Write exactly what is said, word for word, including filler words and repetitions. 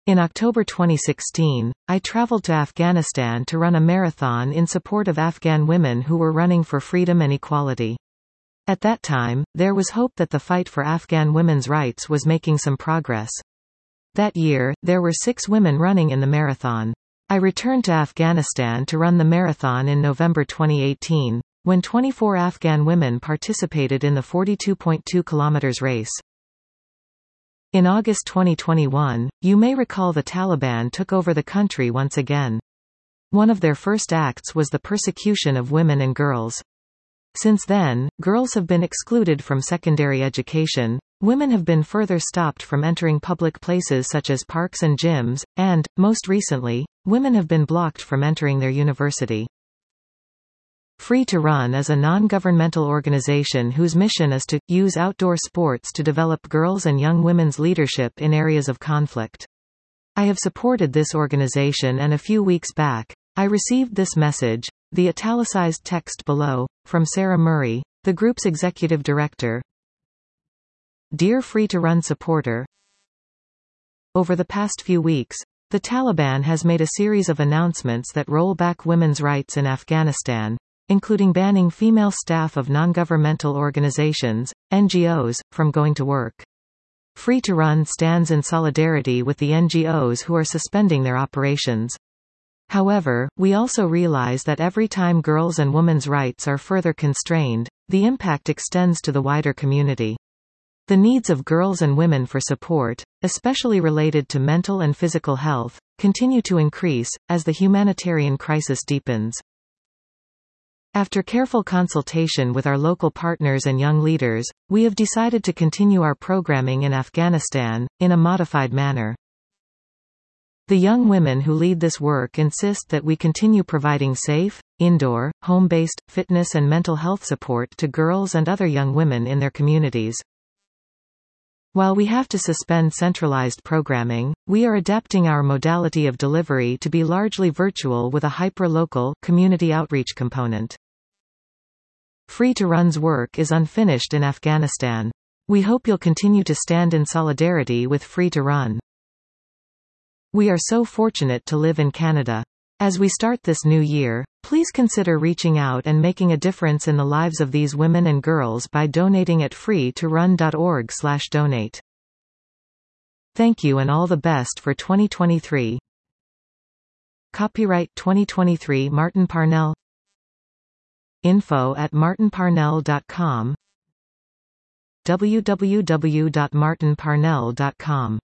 In October twenty sixteen, I traveled to Afghanistan to run a marathon in support of Afghan women who were running for freedom and equality. At that time, there was hope that the fight for Afghan women's rights was making some progress. That year, there were six women running in the marathon. I returned to Afghanistan to run the marathon in November twenty eighteen, when twenty-four Afghan women participated in the forty-two point two kilometers race. In August twenty twenty-one, you may recall the Taliban took over the country once again. One of their first acts was the persecution of women and girls. Since then, girls have been excluded from secondary education, women have been further stopped from entering public places such as parks and gyms, and, most recently, women have been blocked from entering their university. Free to Run is a non-governmental organization whose mission is to use outdoor sports to develop girls' and young women's leadership in areas of conflict. I have supported this organization, and a few weeks back, I received this message, the italicized text below, from Sarah Murray, the group's executive director. Dear Free to Run supporter, over the past few weeks, the Taliban has made a series of announcements that roll back women's rights in Afghanistan, including banning female staff of non-governmental organizations, N G Os, from going to work. Free to Run stands in solidarity with the N G Os who are suspending their operations. However, we also realize that every time girls' and women's rights are further constrained, the impact extends to the wider community. The needs of girls and women for support, especially related to mental and physical health, continue to increase, as the humanitarian crisis deepens. After careful consultation with our local partners and young leaders, we have decided to continue our programming in Afghanistan, in a modified manner. The young women who lead this work insist that we continue providing safe, indoor, home-based, fitness and mental health support to girls and other young women in their communities. While we have to suspend centralized programming, we are adapting our modality of delivery to be largely virtual with a hyper-local, community outreach component. Free to Run's work is unfinished in Afghanistan. We hope you'll continue to stand in solidarity with Free to Run. We are so fortunate to live in Canada. As we start this new year, please consider reaching out and making a difference in the lives of these women and girls by donating at free to run dot org slash donate. Thank you and all the best for twenty twenty-three. Copyright twenty twenty-three Martin Parnell. Info at martin parnell dot com. w w w dot martin parnell dot com